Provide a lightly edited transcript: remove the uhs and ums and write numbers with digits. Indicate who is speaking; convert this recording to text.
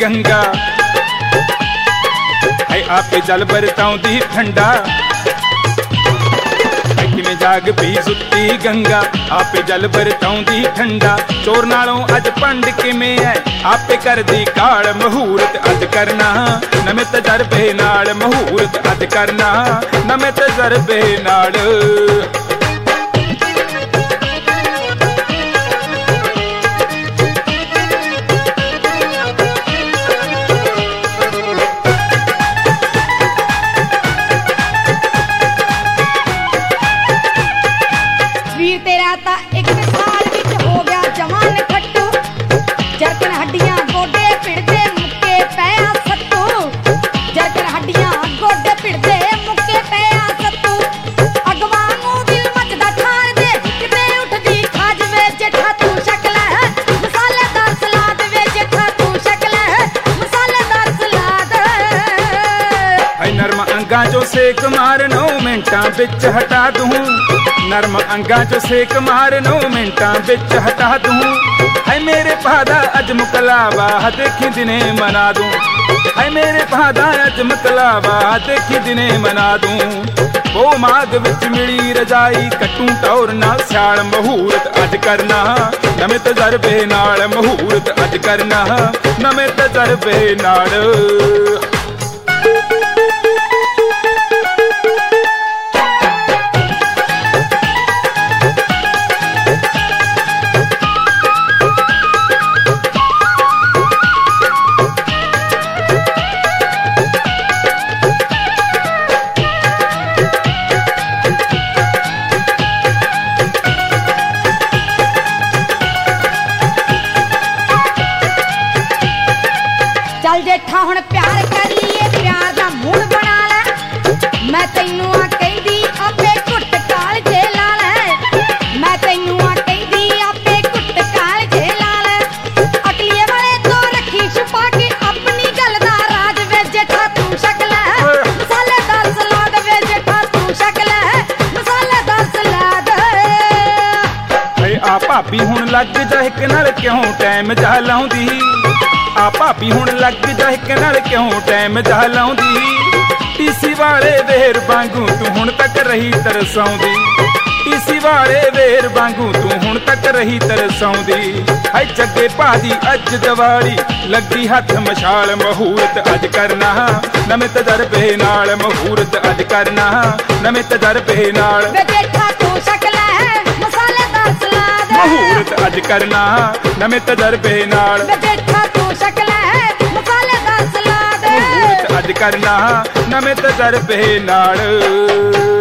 Speaker 1: गंगा है आपे जल बरताउंदी ठंडा किवें जाग पी सुत्ती गंगा आपे जल बरताउंदी ठंडा चोर नालों अज पंड किवें है आपे करदी काल महूरत अज करना नवें तजरबे नाल महूरत अज करना नवें तजरबे नाल अंगां चो सेक मार 9 मिंटां विच हटा दूं नरम अंगां चो सेक मार 9 मिंटां विच हटा दूं है मेरे भादा अज मुकलावा देखी दिने मना दूं है मेरे भादा अज मुकलावा देखी दिने मना दूं ओ माग विच मिली रजाई कटूं टौर नाल सियाल महूरत अज करना नवें तजरबे नाल महूरत अज करना नवें तजरबे नाल
Speaker 2: चल जेठा हुण प्यार करिए प्यार दा मूड बना ले मैं तैनू आ कहदी आपे घुट काल जे ला ले मैं तैनू आ कहदी आपे घुट काल जे ला ले अकलिए वाले तो रखी छुपा के अपनी गल दा राज वे जेठा तू छक ले मसालेदार सलाद वे जेठा तू छक ले मसालेदार सलाद
Speaker 1: आ भाभी हुण लग जा इक नाल क्यों टाइम जा लाउंदी आ भाभी हुण लग जा इक नाल क्यों टाइम जा लाउंदी टीसी वाले वेर वांगू तू हुण तक रही तरसाउंदी टीसी वाले वेर वांगू तू हुण तक रही तरसाउंदी हाय जग्गे भादी अज दिवाली लगी हथ मशाल महूरत अज करना नवें तजरबे नाल महूरत अज करना नवें तजरबे नाल
Speaker 2: जेठा तू छक ले मसालेदार सलाद
Speaker 1: महूरत अज करना नवें तजरबे नाल
Speaker 2: जेठा तू छक ले मसालेदार सलाद
Speaker 1: महूरत अज करना नवें तजरबे नाल।